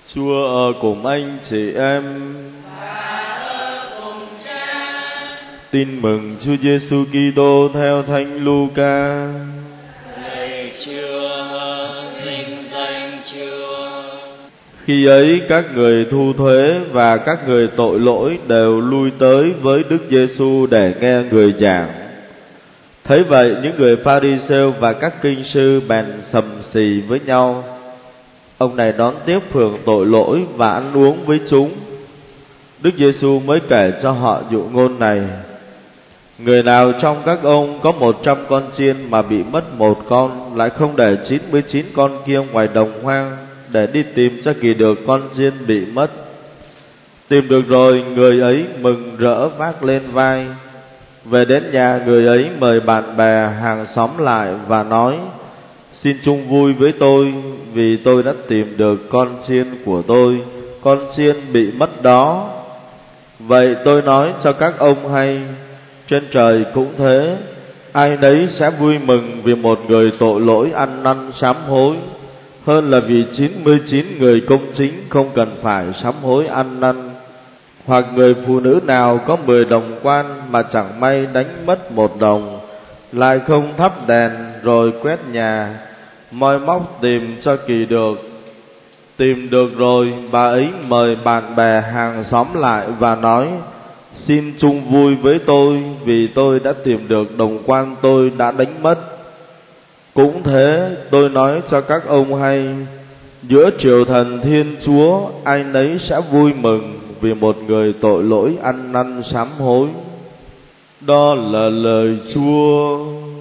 Chúa ở cùng anh chị em. Tin mừng Chúa Giêsu Kitô theo Thánh Luca. Lạy Chúa, vinh danh Chúa. Khi ấy các người thu thuế và các người tội lỗi đều lui tới với Đức Giêsu để nghe người giảng. Thấy vậy, những người Pha-ri-sêu và các kinh sư bèn sầm xì với nhau. Ông này đón tiếp phường tội lỗi và ăn uống với chúng. Đức Giêsu mới kể cho họ dụ ngôn này: người nào trong các ông có 100 con chiên mà bị mất một con, lại không để 99 con kia ngoài đồng hoang để đi tìm cho kỳ được con chiên bị mất? Tìm được rồi, người ấy mừng rỡ vác lên vai. Về đến nhà, người ấy mời bạn bè hàng xóm lại và nói: xin chung vui với tôi, vì tôi đã tìm được con chiên của tôi, con chiên bị mất đó. Vậy tôi nói cho các ông hay, trên trời cũng thế, ai nấy sẽ vui mừng vì một người tội lỗi ăn năn sám hối, hơn là vì 99 người công chính không cần phải sám hối ăn năn. Hoặc người phụ nữ nào có 10 đồng quan mà chẳng may đánh mất 1 đồng, lại không thắp đèn rồi quét nhà, moi móc tìm cho kỳ được. Tìm được rồi, bà ấy mời bạn bè hàng xóm lại và nói: xin chung vui với tôi, vì tôi đã tìm được đồng quan tôi đã đánh mất. Cũng thế, tôi nói cho các ông hay, giữa triều thần Thiên Chúa, ai nấy sẽ vui mừng vì một người tội lỗi ăn năn sám hối. Đó là lời Chúa.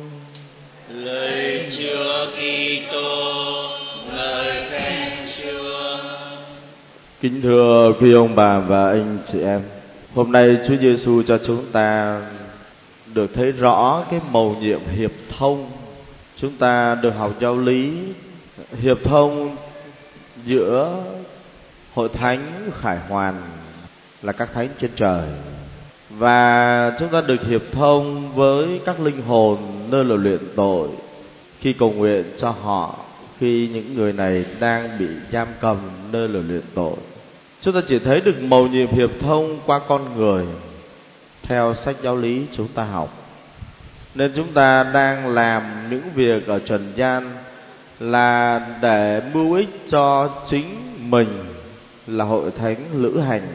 Lời Chúa Kitô, ngợi khen Chúa. Kính thưa quý ông bà và anh chị em, hôm nay Chúa Giêsu cho chúng ta được thấy rõ cái mầu nhiệm hiệp thông. Chúng ta được học giáo lý hiệp thông giữa hội thánh khải hoàn là các thánh trên trời, và chúng ta được hiệp thông với các linh hồn nơi lò luyện tội khi cầu nguyện cho họ, khi những người này đang bị giam cầm nơi lò luyện tội. Chúng ta chỉ thấy được mầu nhiệm hiệp thông qua con người theo sách giáo lý chúng ta học. Nên chúng ta đang làm những việc ở trần gian là để mưu ích cho chính mình là hội thánh lữ hành,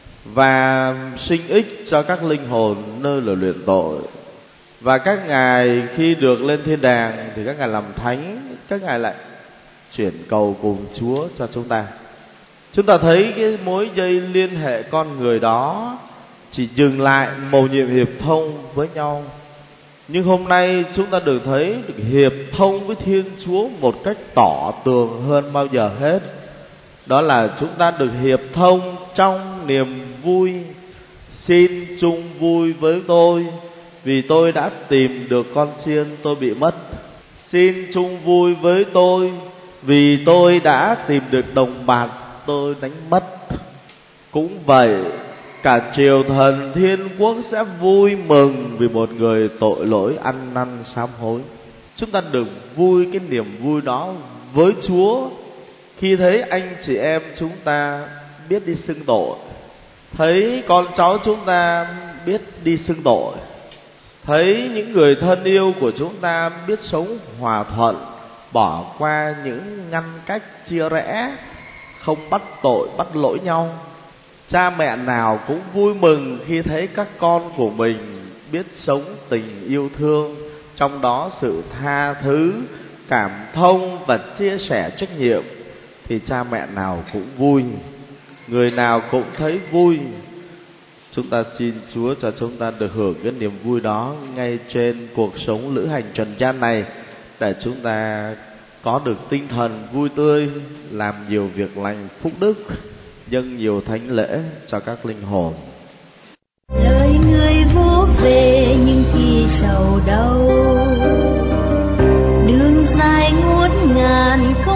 và sinh ích cho các linh hồn nơi lò luyện tội. Và các ngài khi được lên thiên đàng thì các ngài làm thánh, các ngài lại chuyển cầu cùng Chúa cho chúng ta. Chúng ta thấy cái mối dây liên hệ con người đó chỉ dừng lại mầu nhiệm hiệp thông với nhau. Nhưng hôm nay chúng ta được thấy được hiệp thông với Thiên Chúa một cách tỏ tường hơn bao giờ hết. Đó là chúng ta được hiệp thông trong niềm vui. Xin chung vui với tôi, vì tôi đã tìm được con chiên tôi bị mất. Xin chung vui với tôi, vì tôi đã tìm được đồng bạc tôi đánh mất. Cũng vậy, cả triều thần Thiên Quốc sẽ vui mừng vì một người tội lỗi ăn năn sám hối. Chúng ta được vui cái niềm vui đó với Chúa khi thấy anh chị em chúng ta biết đi xưng tội, thấy con cháu chúng ta biết đi xưng tội, thấy những người thân yêu của chúng ta biết sống hòa thuận, bỏ qua những ngăn cách chia rẽ, không bắt tội bắt lỗi nhau. Cha mẹ nào cũng vui mừng khi thấy các con của mình biết sống tình yêu thương, trong đó sự tha thứ, cảm thông và chia sẻ trách nhiệm, thì cha mẹ nào cũng vui, người nào cũng thấy vui. Chúng ta xin Chúa cho chúng ta được hưởng cái niềm vui đó ngay trên cuộc sống lữ hành trần gian này, để chúng ta có được tinh thần vui tươi, làm nhiều việc lành phúc đức, dâng nhiều thánh lễ cho các linh hồn. Lời người vô về nhưng khi sầu đau, đường dài ngút ngàn.